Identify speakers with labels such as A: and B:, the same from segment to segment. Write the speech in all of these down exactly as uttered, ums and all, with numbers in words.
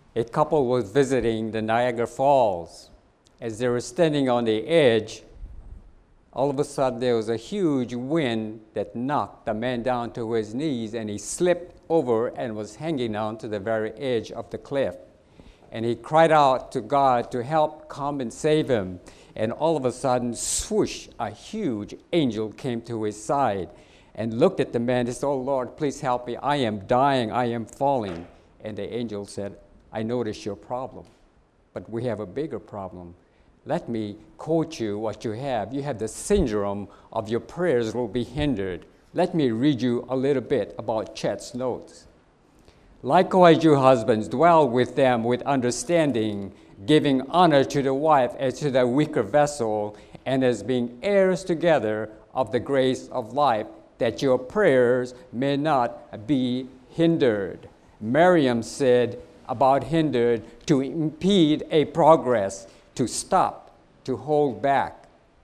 A: A couple was visiting the Niagara Falls. As they were standing on the edge, all of a sudden there was a huge wind that knocked the man down to his knees, and he slipped over and was hanging on to the very edge of the cliff. And he cried out to God to help come and save him. And all of a sudden, swoosh, a huge angel came to his side and looked at the man and said, "Oh Lord, please help me. I am dying. I am falling." And the angel said, "I notice your problem, but we have a bigger problem. Let me quote you what you have. You have the syndrome of your prayers will be hindered. Let me read you a little bit about Chet's notes. Likewise, you husbands, dwell with them with understanding, giving honor to the wife as to the weaker vessel, and as being heirs together of the grace of life, that your prayers may not be hindered." Miriam said about hindered, to impede a progress, to stop, to hold back.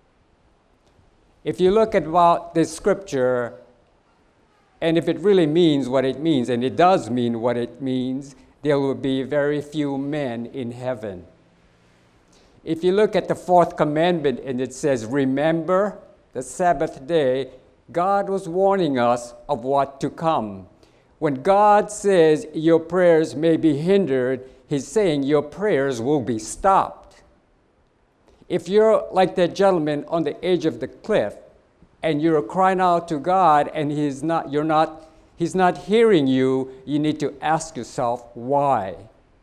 A: If you look at about this scripture, and if it really means what it means, and it does mean what it means, there will be very few men in heaven. If you look at the fourth commandment and it says, "Remember the Sabbath day," God was warning us of what to come. When God says your prayers may be hindered, He's saying your prayers will be stopped. If you're like that gentleman on the edge of the cliff, and you're crying out to God, and He's not, you're not, He's not hearing you, you need to ask yourself why.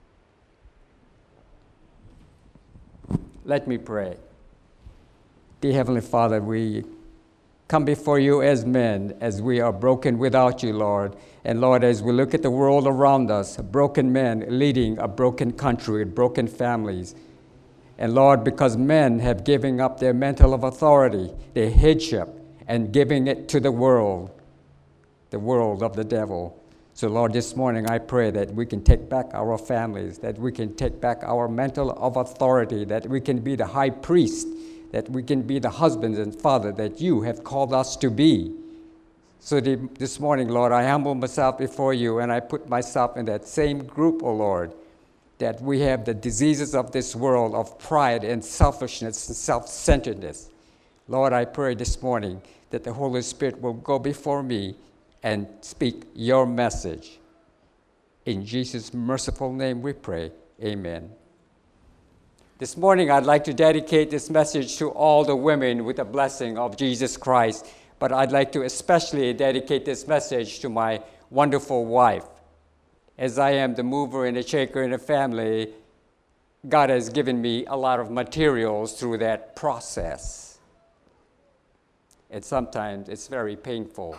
A: Let me pray. Dear Heavenly Father, we come before you as men, as we are broken without you, Lord. And Lord, as we look at the world around us, broken men leading a broken country, broken families. And Lord, because men have given up their mental of authority, their headship, and giving it to the world, the world of the devil. So Lord, this morning I pray that we can take back our families, that we can take back our mental of authority, that we can be the high priest, that we can be the husbands and father that you have called us to be. So the, this morning, Lord, I humble myself before you, and I put myself in that same group, oh Lord, that we have the diseases of this world of pride and selfishness and self-centeredness. Lord, I pray this morning that the Holy Spirit will go before me and speak your message. In Jesus' merciful name we pray, amen. This morning I'd like to dedicate this message to all the women with the blessing of Jesus Christ, but I'd like to especially dedicate this message to my wonderful wife. As I am the mover and the shaker in the family, God has given me a lot of materials through that process. And sometimes it's very painful.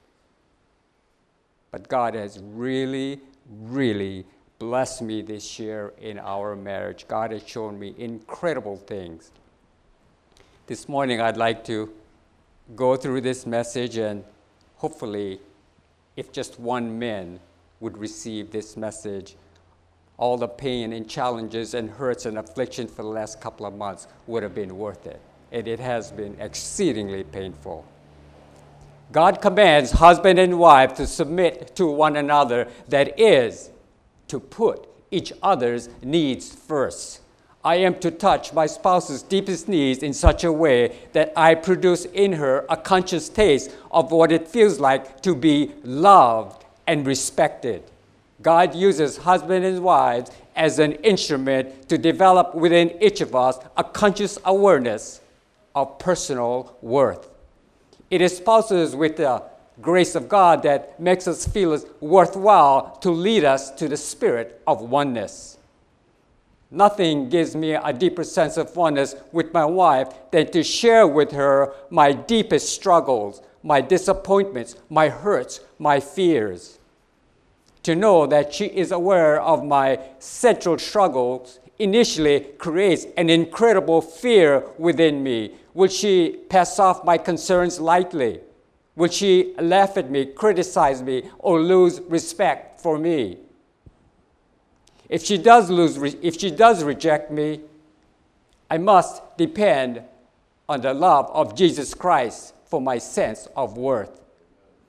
A: But God has really, really blessed me this year in our marriage. God has shown me incredible things. This morning I'd like to go through this message, and hopefully, if just one man would receive this message, all the pain and challenges and hurts and affliction for the last couple of months would have been worth it. And it has been exceedingly painful. God commands husband and wife to submit to one another, that is, to put each other's needs first. I am to touch my spouse's deepest needs in such a way that I produce in her a conscious taste of what it feels like to be loved and respected. God uses husbands and wives as an instrument to develop within each of us a conscious awareness of personal worth. It is spouses with the grace of God that makes us feel it's worthwhile to lead us to the spirit of oneness. Nothing gives me a deeper sense of oneness with my wife than to share with her my deepest struggles, my disappointments, my hurts, my fears. To know that she is aware of my central struggles initially creates an incredible fear within me. Will she pass off my concerns lightly? Will she laugh at me, criticize me, or lose respect for me? If she does lose, if she does reject me, I must depend on the love of Jesus Christ for my sense of worth.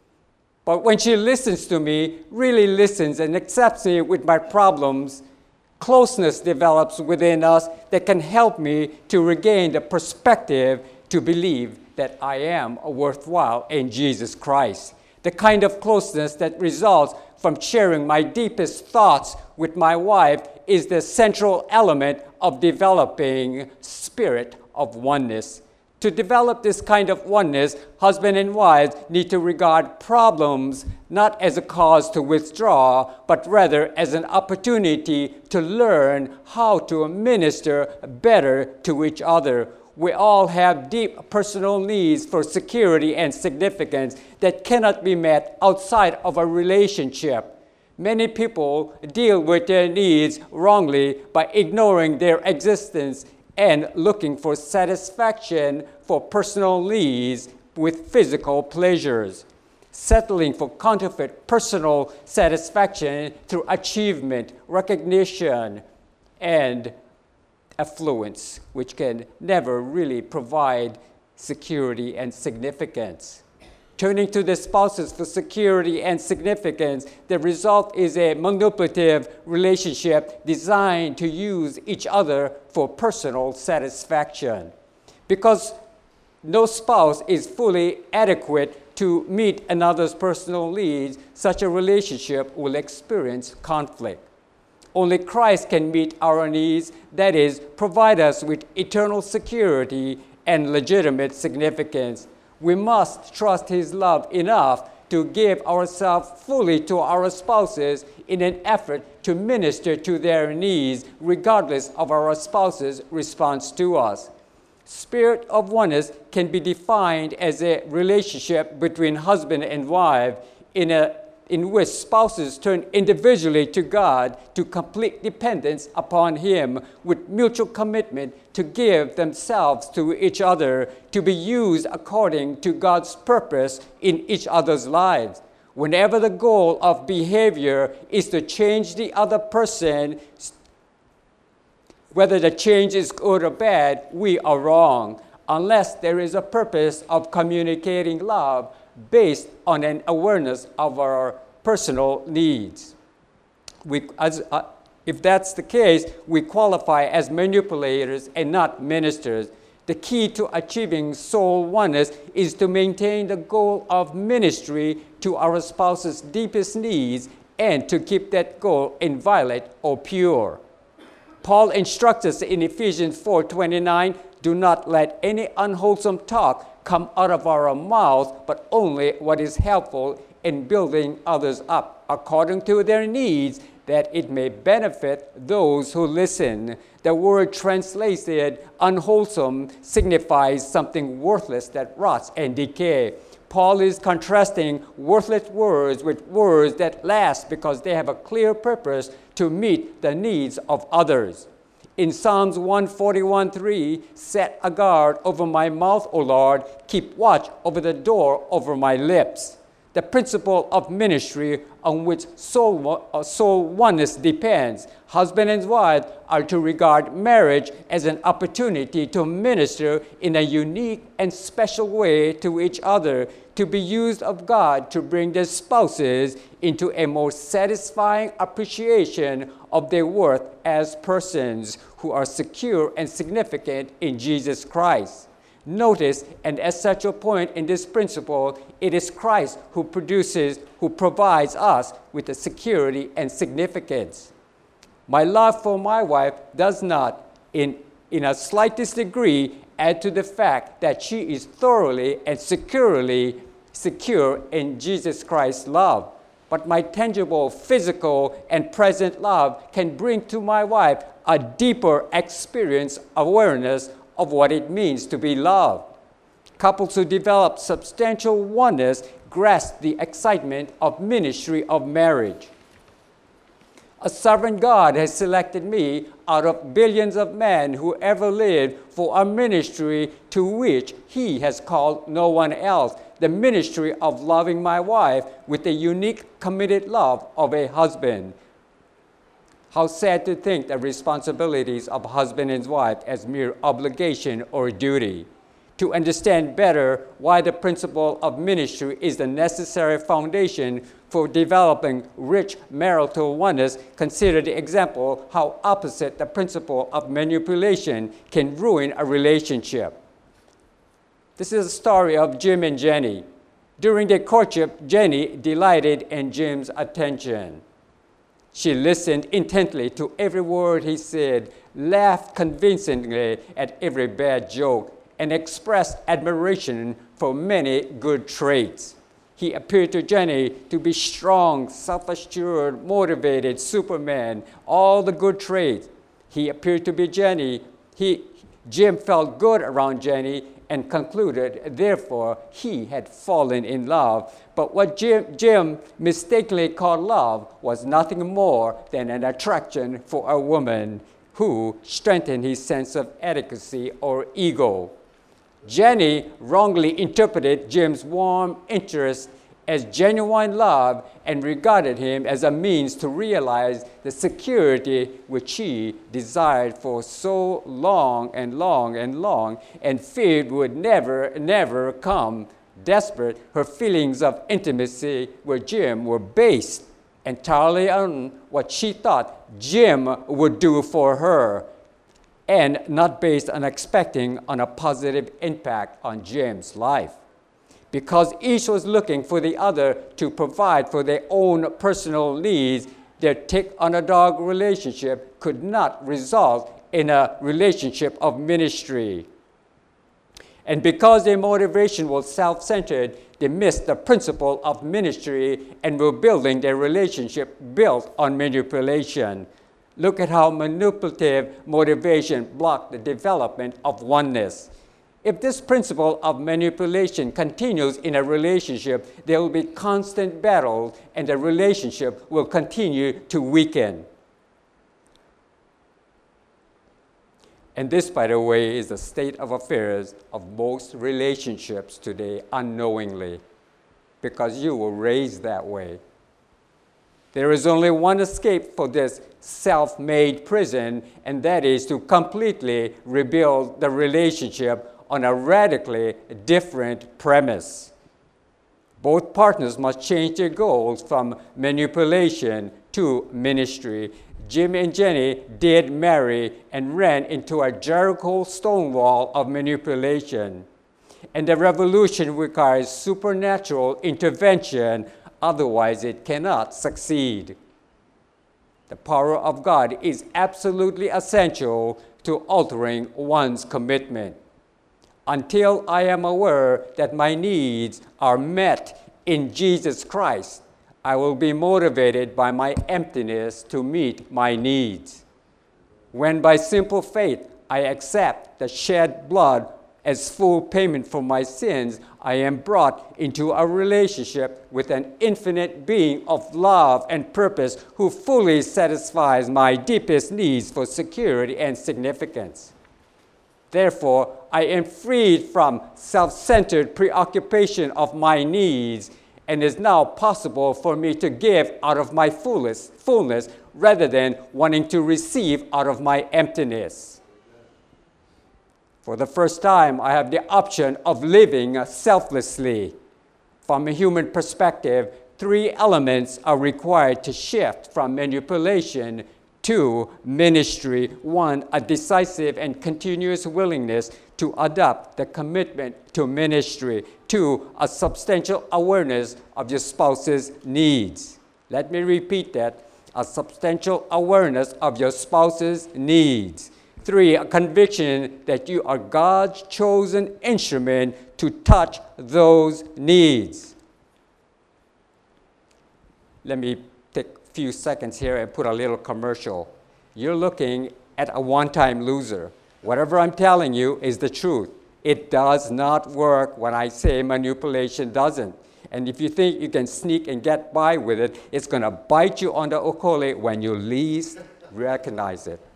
A: But when she listens to me, really listens and accepts me with my problems, Closeness develops within us that can help me to regain the perspective to believe that I am worthwhile in Jesus Christ. The kind of closeness that results from sharing my deepest thoughts with my wife is the central element of developing spirit of oneness. To develop this kind of oneness, husband and wives need to regard problems not as a cause to withdraw, but rather as an opportunity to learn how to minister better to each other. We all have deep personal needs for security and significance that cannot be met outside of a relationship. Many people deal with their needs wrongly by ignoring their existence and looking for satisfaction for personal needs with physical pleasures, settling for counterfeit personal satisfaction through achievement, recognition, and affluence, which can never really provide security and significance. Turning to the spouses for security and significance, the result is a manipulative relationship designed to use each other for personal satisfaction. Because no spouse is fully adequate to meet another's personal needs, such a relationship will experience conflict. Only Christ can meet our needs, that is, provide us with eternal security and legitimate significance. We must trust His love enough to give ourselves fully to our spouses in an effort to minister to their needs, regardless of our spouse's response to us. Spirit of oneness can be defined as a relationship between husband and wife in a in which spouses turn individually to God to complete dependence upon Him with mutual commitment to give themselves to each other to be used according to God's purpose in each other's lives. Whenever the goal of behavior is to change the other person, whether the change is good or bad, we are wrong, unless there is a purpose of communicating love based on an awareness of our personal needs. We, as, uh, if that's the case, we qualify as manipulators and not ministers. The key to achieving soul oneness is to maintain the goal of ministry to our spouse's deepest needs and to keep that goal inviolate or pure. Paul instructs us in Ephesians four twenty-nine, do not let any unwholesome talk come out of our mouths, but only what is helpful in building others up according to their needs, that it may benefit those who listen. The word translated unwholesome signifies something worthless that rots and decay. Paul is contrasting worthless words with words that last because they have a clear purpose to meet the needs of others. In Psalms one forty-one three, set a guard over my mouth, O Lord, keep watch over the door over my lips. The principle of ministry on which soul, uh, soul oneness depends. Husband and wife are to regard marriage as an opportunity to minister in a unique and special way to each other, to be used of God to bring their spouses into a more satisfying appreciation of their worth as persons who are secure and significant in Jesus Christ. Notice an essential point in this principle: it is Christ who produces, who provides us with the security and significance. My love for my wife does not, in, in a slightest degree, add to the fact that she is thoroughly and securely secure in Jesus Christ's love. But my tangible, physical, and present love can bring to my wife a deeper experience, awareness of what it means to be loved. Couples who develop substantial oneness grasp the excitement of ministry of marriage. A sovereign God has selected me out of billions of men who ever lived for a ministry to which He has called no one else, the ministry of loving my wife with the unique committed love of a husband. How sad to think the responsibilities of husband and wife as mere obligation or duty. to understand better why the principle of ministry is the necessary foundation for developing rich marital oneness, consider the example how opposite the principle of manipulation can ruin a relationship. This is a story of Jim and Jenny. During their courtship, Jenny delighted in Jim's attention. She listened intently to every word he said, laughed convincingly at every bad joke, and expressed admiration for many good traits. He appeared to Jenny to be strong, self-assured, motivated, Superman, all the good traits. He appeared to be Jenny. He, Jim felt good around Jenny and concluded, therefore, he had fallen in love. But what Jim, Jim mistakenly called love was nothing more than an attraction for a woman who strengthened his sense of adequacy or ego. Jenny wrongly interpreted Jim's warm interest as genuine love and regarded him as a means to realize the security which she desired for so long and long and long and feared would never, never come. Desperate, her feelings of intimacy with Jim were based entirely on what she thought Jim would do for her, and not based on expecting on a positive impact on Jim's life. Because each was looking for the other to provide for their own personal needs, their tick-on-a-dog relationship could not result in a relationship of ministry. And because their motivation was self-centered, they missed the principle of ministry and were building their relationship built on manipulation. Look at how manipulative motivation blocked the development of oneness. If this principle of manipulation continues in a relationship, there will be constant battles and the relationship will continue to weaken. And this, by the way, is the state of affairs of most relationships today unknowingly, because you were raised that way. There is only one escape for this self-made prison, and that is to completely rebuild the relationship on a radically different premise. Both partners must change their goals from manipulation to ministry. Jim and Jenny did marry and ran into a Jericho stone wall of manipulation. And the revolution requires supernatural intervention, otherwise it cannot succeed. The power of God is absolutely essential to altering one's commitment. Until I am aware that my needs are met in Jesus Christ, I will be motivated by my emptiness to meet my needs. When by simple faith I accept the shed blood as full payment for my sins, I am brought into a relationship with an infinite being of love and purpose who fully satisfies my deepest needs for security and significance. Therefore, I am freed from self-centered preoccupation of my needs, and it is now possible for me to give out of my fullness, fullness rather than wanting to receive out of my emptiness. For the first time, I have the option of living selflessly. From a human perspective, three elements are required to shift from manipulation to ministry. One, a decisive and continuous willingness to adopt the commitment to ministry. Two, a substantial awareness of your spouse's needs. Let me repeat that. A substantial awareness of your spouse's needs. Three, a conviction that you are God's chosen instrument to touch those needs. Let me take a few seconds here and put a little commercial. You're looking at a one-time loser. Whatever I'm telling you is the truth. It does not work when I say manipulation doesn't. And if you think you can sneak and get by with it, it's going to bite you on the okole when you least recognize it.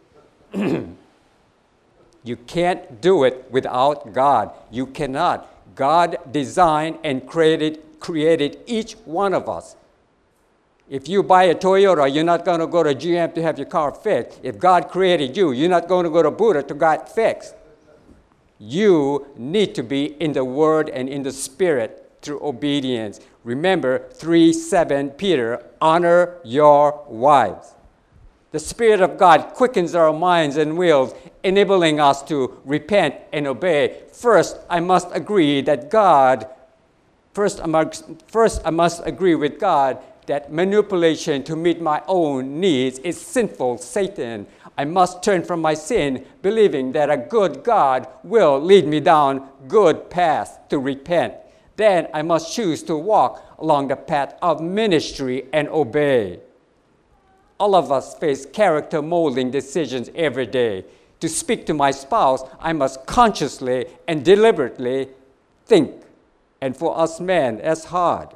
A: You can't do it without God. You cannot. God designed and created, created each one of us. If you buy a Toyota, you're not going to go to G M to have your car fixed. If God created you, you're not going to go to Buddha to get fixed. You need to be in the Word and in the Spirit through obedience. Remember three seven Peter, honor your wives. The Spirit of God quickens our minds and wills, enabling us to repent and obey. First, I must agree that God, first I must, first I must agree with God that manipulation to meet my own needs is sinful, Satan. I must turn from my sin, believing that a good God will lead me down good path to repent. Then I must choose to walk along the path of ministry and obey. All of us face character molding decisions every day. To speak to my spouse, I must consciously and deliberately think. And for us men, that's hard.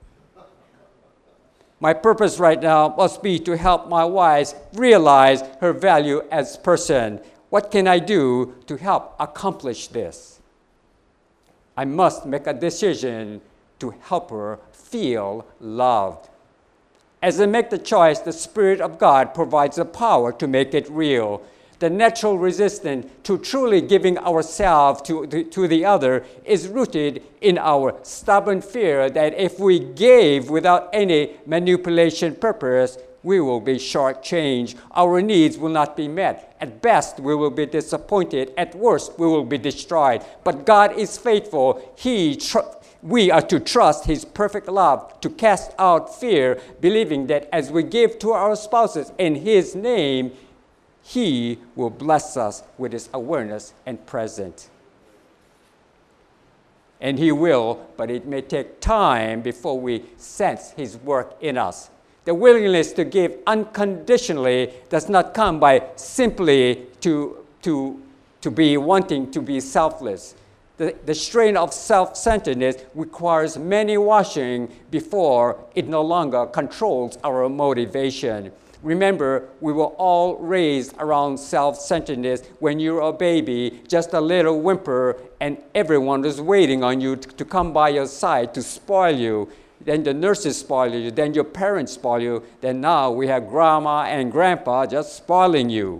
A: My purpose right now must be to help my wife realize her value as a person. What can I do to help accomplish this? I must make a decision to help her feel loved. As I make the choice, the Spirit of God provides the power to make it real. The natural resistance to truly giving ourselves to the, to the other is rooted in our stubborn fear that if we gave without any manipulation purpose, we will be shortchanged. Our needs will not be met. At best, we will be disappointed. At worst, we will be destroyed. But God is faithful. He tr- We are to trust His perfect love, to cast out fear, believing that as we give to our spouses in His name, He will bless us with His awareness and presence. And He will, but it may take time before we sense His work in us. The willingness to give unconditionally does not come by simply to, to, to be wanting to be selfless. The, the strain of self-centeredness requires many washing before it no longer controls our motivation. Remember, we were all raised around self-centeredness. When you're a baby, just a little whimper, and everyone is waiting on you to, to come by your side to spoil you. Then the nurses spoil you, then your parents spoil you, then now we have grandma and grandpa just spoiling you.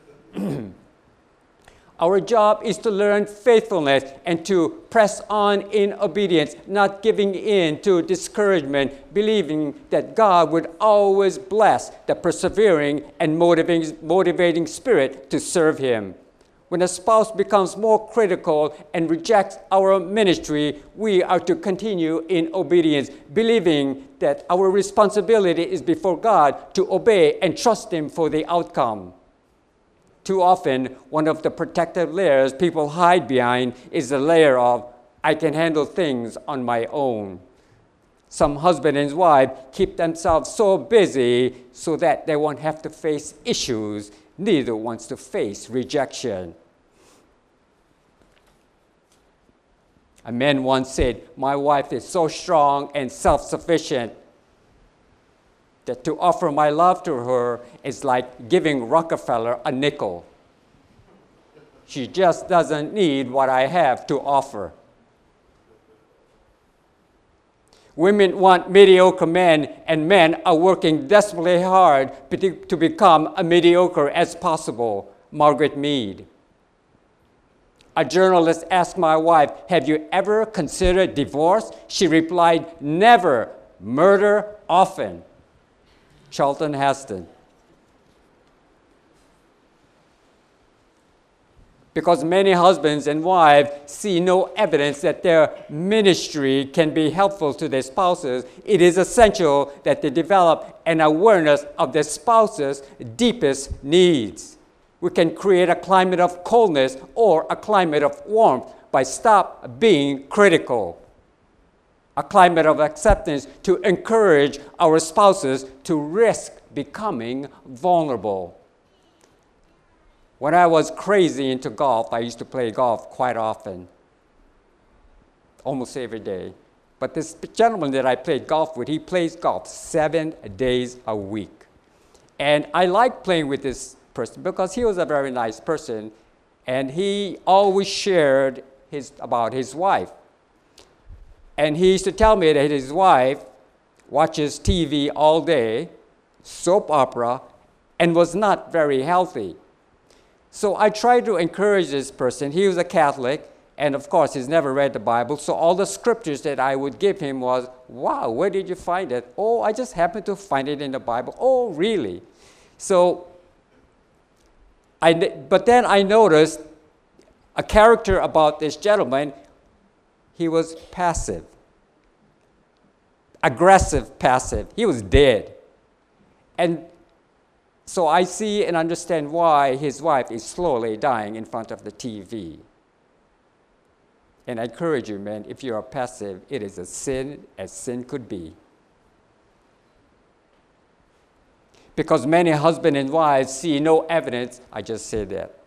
A: Our job is to learn faithfulness and to press on in obedience, not giving in to discouragement, believing that God would always bless the persevering and motivating, motivating spirit to serve Him. When a spouse becomes more critical and rejects our ministry, we are to continue in obedience, believing that our responsibility is before God to obey and trust Him for the outcome. Too often, one of the protective layers people hide behind is the layer of, I can handle things on my own. Some husband and wife keep themselves so busy so that they won't have to face issues. Neither wants to face rejection. A man once said, my wife is so strong and self-sufficient that to offer my love to her is like giving Rockefeller a nickel. She just doesn't need what I have to offer. Women want mediocre men, and men are working desperately hard to become as mediocre as possible. Margaret Mead. A journalist asked my wife, have you ever considered divorce? She replied, never. Murder often. Charlton Heston. Because many husbands and wives see no evidence that their ministry can be helpful to their spouses, it is essential that they develop an awareness of their spouse's deepest needs. We can create a climate of coldness or a climate of warmth by stop being critical. A climate of acceptance to encourage our spouses to risk becoming vulnerable. When I was crazy into golf, I used to play golf quite often, almost every day. But this gentleman that I played golf with, he plays golf seven days a week. And I liked playing with this person because he was a very nice person, and he always shared his, about his wife. And he used to tell me that his wife watches T V all day, soap opera, and was not very healthy. So I tried to encourage this person. He was a Catholic, and of course, he's never read the Bible. So all the scriptures that I would give him was, wow, where did you find it? Oh, I just happened to find it in the Bible. Oh, really? So, I, but then I noticed a character about this gentleman. He was passive, aggressive, passive. He was dead. And so I see and understand why his wife is slowly dying in front of the T V. And I encourage you, man, if you are passive, it is a sin as sin could be. Because many husbands and wives see no evidence, I just said that.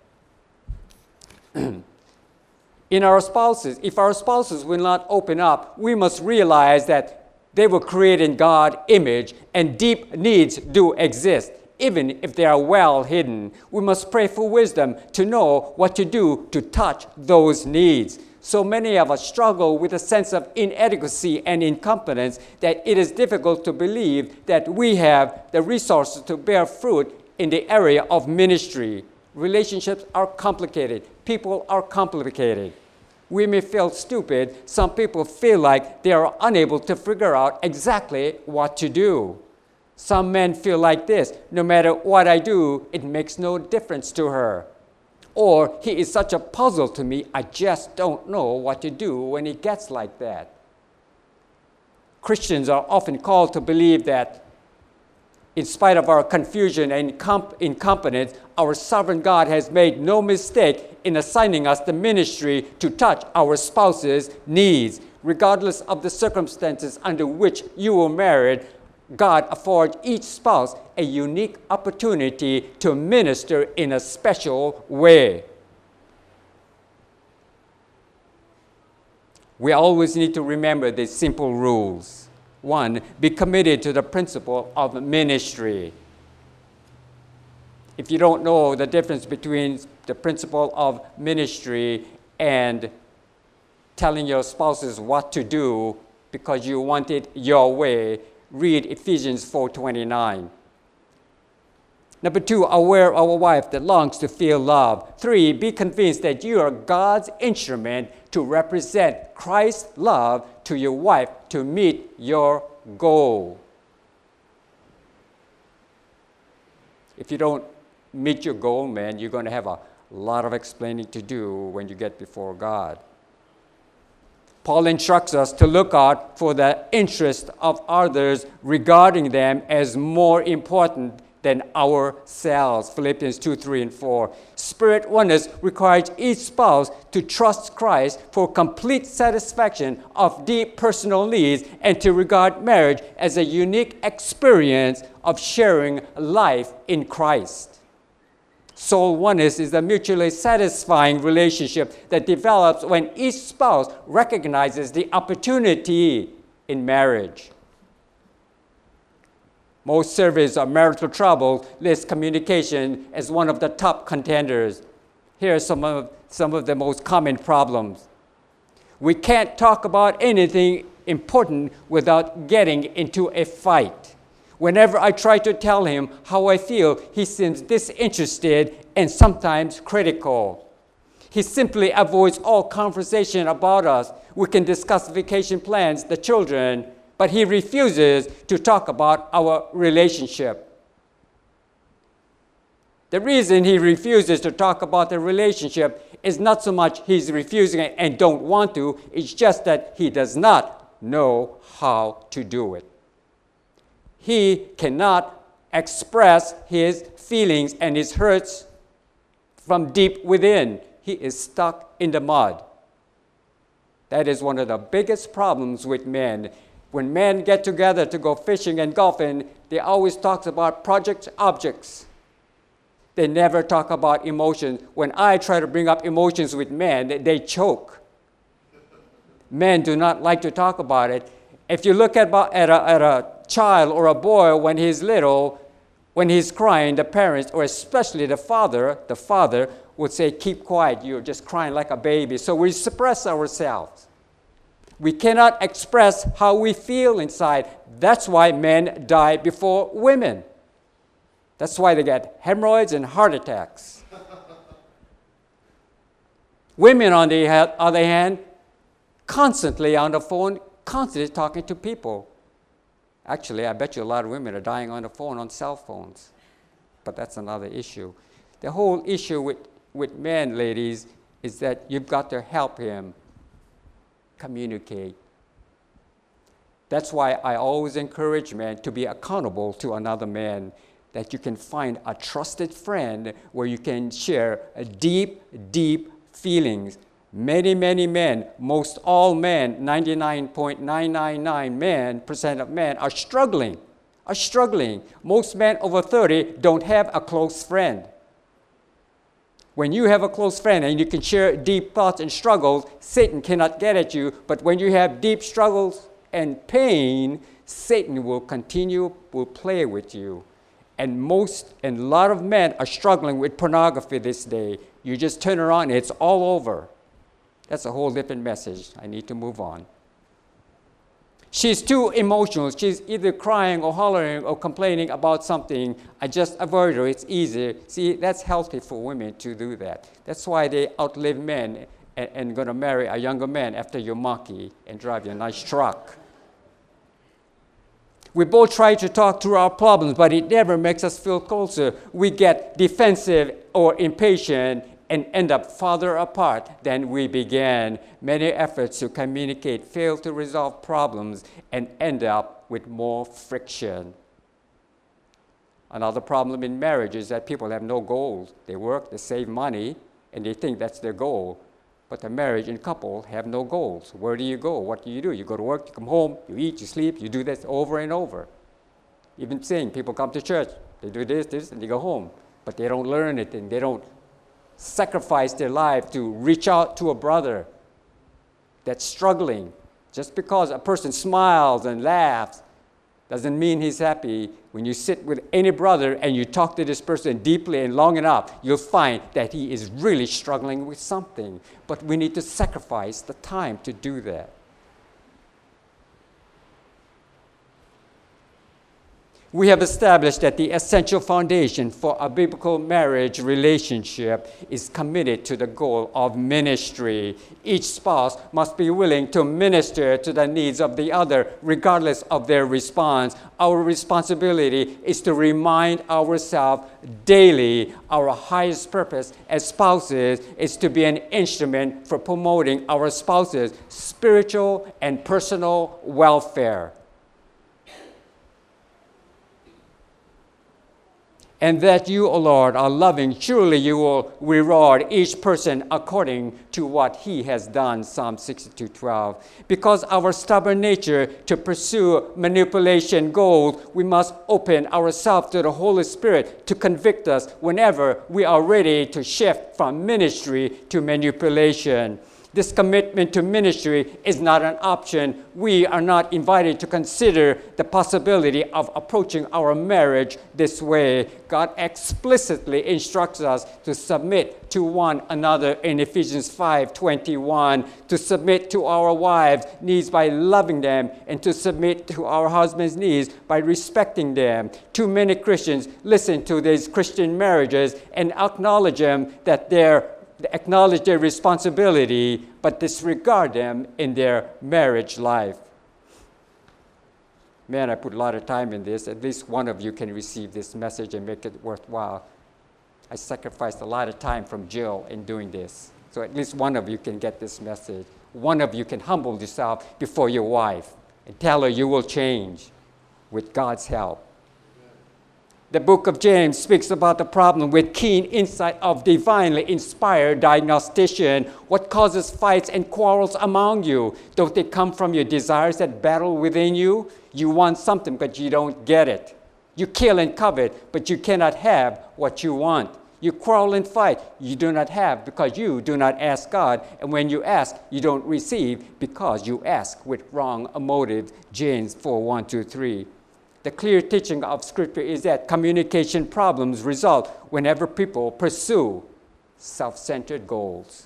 A: In our spouses, if our spouses will not open up, we must realize that they were created in God's image and deep needs do exist, even if they are well hidden. We must pray for wisdom to know what to do to touch those needs. So many of us struggle with a sense of inadequacy and incompetence that it is difficult to believe that we have the resources to bear fruit in the area of ministry. Relationships are complicated. People are complicated. We may feel stupid. Some people feel like they are unable to figure out exactly what to do. Some men feel like this: no matter what I do, it makes no difference to her. Or, he is such a puzzle to me, I just don't know what to do when he gets like that. Christians are often called to believe that in spite of our confusion and incompetence, our sovereign God has made no mistake in assigning us the ministry to touch our spouse's needs. Regardless of the circumstances under which you were married, God affords each spouse a unique opportunity to minister in a special way. We always need to remember these simple rules. One, be committed to the principle of ministry. If you don't know the difference between the principle of ministry and telling your spouses what to do because you want it your way, read Ephesians four twenty-nine. Number two, aware of a wife that longs to feel love. Three, be convinced that you are God's instrument to represent Christ's love to your wife to meet your goal. If you don't meet your goal, man, you're going to have a lot of explaining to do when you get before God. Paul instructs us to look out for the interest of others regarding them as more important than ourselves. Philippians two, three, and four. Spirit oneness requires each spouse to trust Christ for complete satisfaction of deep personal needs and to regard marriage as a unique experience of sharing life in Christ. Soul oneness is a mutually satisfying relationship that develops when each spouse recognizes the opportunity in marriage. Most surveys of marital trouble list communication as one of the top contenders. Here are some of, some of the most common problems. We can't talk about anything important without getting into a fight. Whenever I try to tell him how I feel, he seems disinterested and sometimes critical. He simply avoids all conversation about us. We can discuss vacation plans, the children, but he refuses to talk about our relationship. The reason he refuses to talk about the relationship is not so much he's refusing and don't want to, it's just that he does not know how to do it. He cannot express his feelings and his hurts from deep within. He is stuck in the mud. That is one of the biggest problems with men. When men get together to go fishing and golfing, they always talk about projects, objects. They never talk about emotions. When I try to bring up emotions with men, they choke. Men do not like to talk about it. If you look at, at, a, at a child or a boy when he's little, when he's crying, the parents, or especially the father, the father would say, keep quiet, you're just crying like a baby. So we suppress ourselves. We cannot express how we feel inside. That's why men die before women. That's why they get hemorrhoids and heart attacks. Women, on the other hand, constantly on the phone, constantly talking to people. Actually, I bet you a lot of women are dying on the phone on cell phones. But that's another issue. The whole issue with, with men, ladies, is that you've got to help him communicate. That's why I always encourage men to be accountable to another man, that you can find a trusted friend where you can share a deep, deep feelings. Many, many men, most all men, ninety-nine point nine nine nine men, percent of men are struggling, are struggling. Most men over thirty don't have a close friend. When you have a close friend and you can share deep thoughts and struggles, Satan cannot get at you. But when you have deep struggles and pain, Satan will continue, will play with you. And most, and a lot of men are struggling with pornography this day. You just turn around and it's all over. That's a whole different message. I need to move on. She's too emotional. She's either crying or hollering or complaining about something. I just avoid her. It's easy. See, that's healthy for women to do that. That's why they outlive men and, and going to marry a younger man after your monkey and drive your nice truck. We both try to talk through our problems, but it never makes us feel closer. We get defensive or impatient and end up farther apart than we began. Many efforts to communicate fail to resolve problems and end up with more friction. Another problem in marriage is that people have no goals. They work, they save money, and they think that's their goal. But the marriage and couple have no goals. Where do you go? What do you do? You go to work, you come home, you eat, you sleep, you do this over and over. Even saying people come to church, they do this, this, and they go home. But they don't learn anything. They don't sacrifice their life to reach out to a brother that's struggling. Just because a person smiles and laughs doesn't mean he's happy. When you sit with any brother and you talk to this person deeply and long enough, you'll find that he is really struggling with something. But we need to sacrifice the time to do that. We have established that the essential foundation for a biblical marriage relationship is committed to the goal of ministry. Each spouse must be willing to minister to the needs of the other, regardless of their response. Our responsibility is to remind ourselves daily our highest purpose as spouses is to be an instrument for promoting our spouses' spiritual and personal welfare. And that you, O Lord, are loving, surely you will reward each person according to what he has done, Psalm sixty-two twelve. Because our stubborn nature to pursue manipulation goals, we must open ourselves to the Holy Spirit to convict us whenever we are ready to shift from ministry to manipulation. This commitment to ministry is not an option. We are not invited to consider the possibility of approaching our marriage this way. God explicitly instructs us to submit to one another in Ephesians five twenty-one, to submit to our wives' needs by loving them, and to submit to our husbands' needs by respecting them. Too many Christians listen to these Christian marriages and acknowledge them that they're They acknowledge their responsibility, but disregard them in their marriage life. Man, I put a lot of time in this. At least one of you can receive this message and make it worthwhile. I sacrificed a lot of time from Jill in doing this. So at least one of you can get this message. One of you can humble yourself before your wife and tell her you will change with God's help. The book of James speaks about the problem with keen insight of divinely inspired diagnostician. What causes fights and quarrels among you? Don't they come from your desires that battle within you? You want something, but you don't get it. You kill and covet, but you cannot have what you want. You quarrel and fight. You do not have because you do not ask God. And when you ask, you don't receive because you ask with wrong motives. James four, one, two, three. The clear teaching of Scripture is that communication problems result whenever people pursue self-centered goals.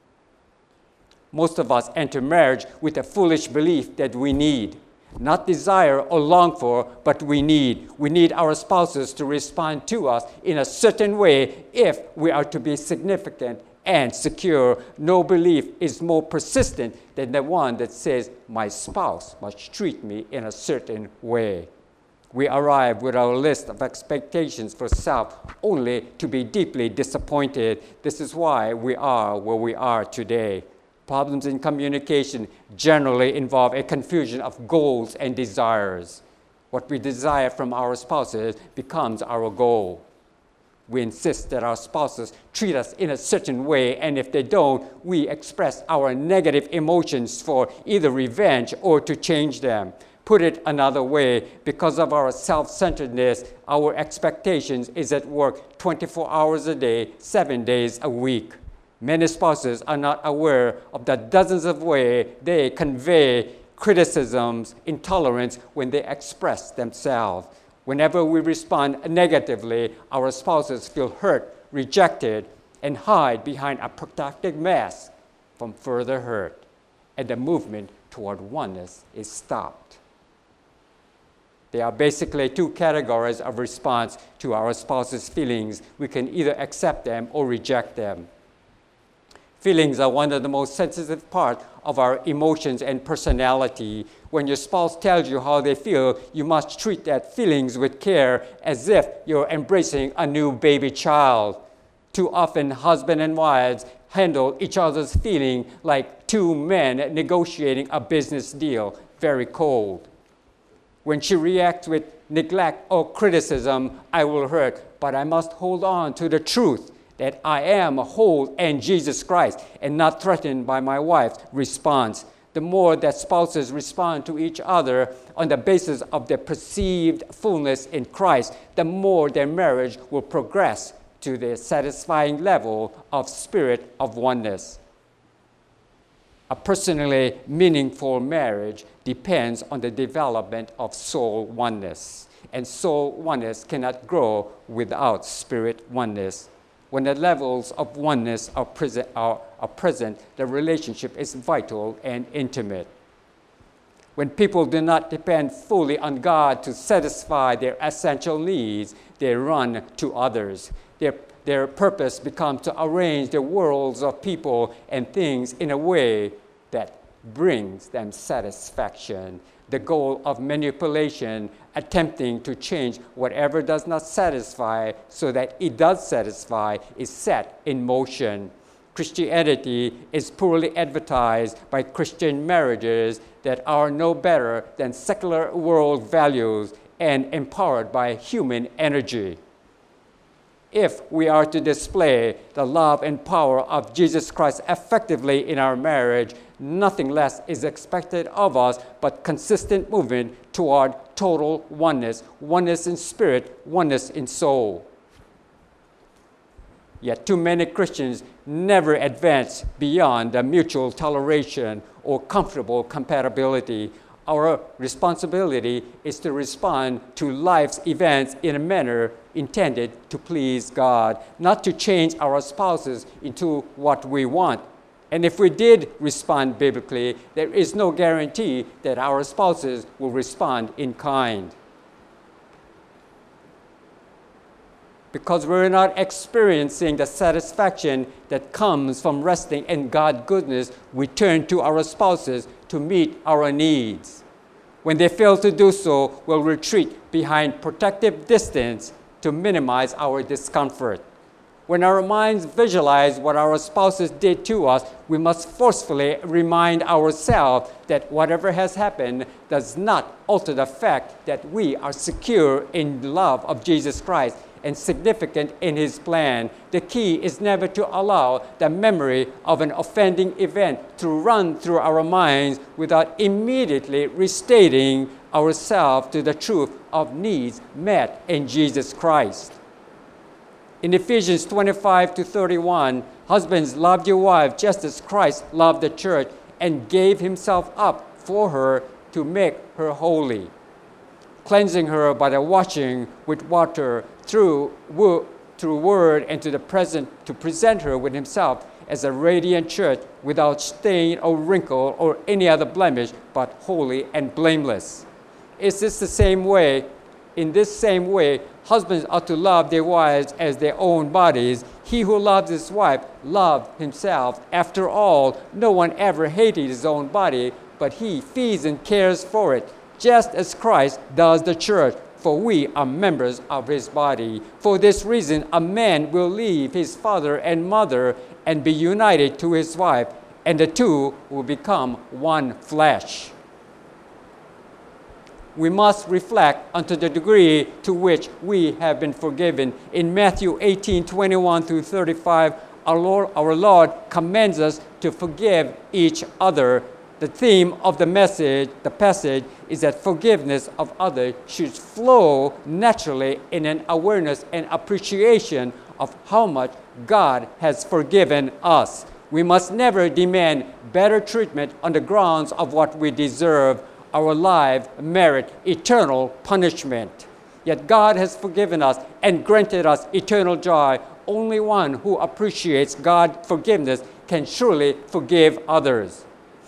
A: Most of us enter marriage with a foolish belief that we need, not desire or long for, but we need. We need our spouses to respond to us in a certain way if we are to be significant and secure. No belief is more persistent than the one that says, my spouse must treat me in a certain way. We arrive with our list of expectations for self only to be deeply disappointed. This is why we are where we are today. Problems in communication generally involve a confusion of goals and desires. What we desire from our spouses becomes our goal. We insist that our spouses treat us in a certain way, and if they don't, we express our negative emotions for either revenge or to change them. Put it another way, because of our self-centeredness, our expectations is at work twenty-four hours a day, seven days a week. Many spouses are not aware of the dozens of ways they convey criticisms, intolerance when they express themselves. Whenever we respond negatively, our spouses feel hurt, rejected, and hide behind a protective mask from further hurt, and the movement toward oneness is stopped. There are basically two categories of response to our spouse's feelings. We can either accept them or reject them. Feelings are one of the most sensitive parts of our emotions and personality. When your spouse tells you how they feel, you must treat that feelings with care as if you're embracing a new baby child. Too often, husband and wives handle each other's feeling like two men negotiating a business deal, very cold. When she reacts with neglect or criticism, I will hurt, but I must hold on to the truth that I am whole in Jesus Christ and not threatened by my wife's response. The more that spouses respond to each other on the basis of their perceived fullness in Christ, the more their marriage will progress to the satisfying level of spirit of oneness. A personally meaningful marriage depends on the development of soul oneness, and soul oneness cannot grow without spirit oneness. When the levels of oneness are present, are, are present, the relationship is vital and intimate. When people do not depend fully on God to satisfy their essential needs, they run to others. Their, their purpose becomes to arrange the worlds of people and things in a way that brings them satisfaction. The goal of manipulation, attempting to change whatever does not satisfy so that it does satisfy, is set in motion. Christianity is poorly advertised by Christian marriages that are no better than secular world values and empowered by human energy. If we are to display the love and power of Jesus Christ effectively in our marriage, nothing less is expected of us but consistent movement toward total oneness, oneness in spirit, oneness in soul. Yet too many Christians never advance beyond the mutual toleration or comfortable compatibility. Our responsibility is to respond to life's events in a manner intended to please God, not to change our spouses into what we want. And if we did respond biblically, there is no guarantee that our spouses will respond in kind. Because we're not experiencing the satisfaction that comes from resting in God's goodness, we turn to our spouses to meet our needs. When they fail to do so, we'll retreat behind protective distance to minimize our discomfort. When our minds visualize what our spouses did to us, we must forcefully remind ourselves that whatever has happened does not alter the fact that we are secure in the love of Jesus Christ and significant in His plan. The key is never to allow the memory of an offending event to run through our minds without immediately restating ourselves to the truth of needs met in Jesus Christ. In Ephesians twenty-five to thirty-one, husbands, love your wife just as Christ loved the church and gave Himself up for her to make her holy, cleansing her by the washing with water through, wo- through word and to the present to present her with Himself as a radiant church without stain or wrinkle or any other blemish, but holy and blameless. Is this the same way In this same way, husbands ought to love their wives as their own bodies. He who loves his wife loves himself. After all, no one ever hated his own body, but he feeds and cares for it, just as Christ does the church, for we are members of his body. For this reason, a man will leave his father and mother and be united to his wife, and the two will become one flesh. We must reflect unto the degree to which we have been forgiven. In Matthew eighteen, twenty-one through thirty-five, our Lord, our Lord commands us to forgive each other. The theme of the message, the passage, is that forgiveness of others should flow naturally in an awareness and appreciation of how much God has forgiven us. We must never demand better treatment on the grounds of what we deserve. Our lives merit eternal punishment. Yet God has forgiven us and granted us eternal joy. Only one who appreciates God's forgiveness can surely forgive others.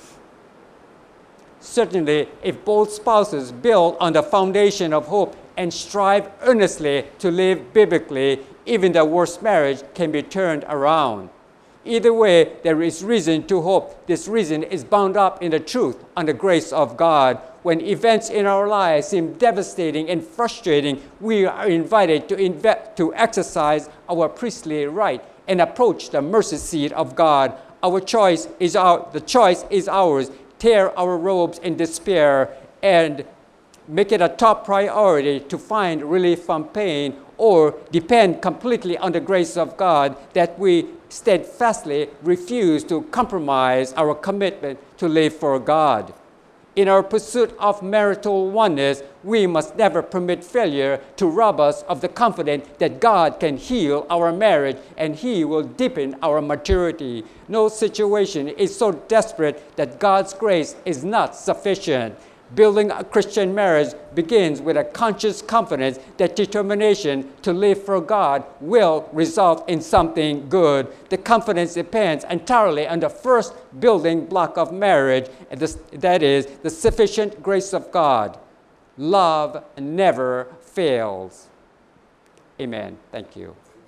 A: Certainly, if both spouses build on the foundation of hope and strive earnestly to live biblically, even the worst marriage can be turned around. Either way, there is reason to hope. This reason is bound up in the truth and the grace of God. When events in our lives seem devastating and frustrating, we are invited to, inve- to exercise our priestly right and approach the mercy seat of God. Our choice is our, the choice is ours. Tear our robes in despair and make it a top priority to find relief from pain, or depend completely on the grace of God that we steadfastly refuse to compromise our commitment to live for God. In our pursuit of marital oneness, we must never permit failure to rob us of the confidence that God can heal our marriage and He will deepen our maturity. No situation is so desperate that God's grace is not sufficient. Building a Christian marriage begins with a conscious confidence that determination to live for God will result in something good. The confidence depends entirely on the first building block of marriage, and this, that is the sufficient grace of God. Love never fails. Amen. Thank you.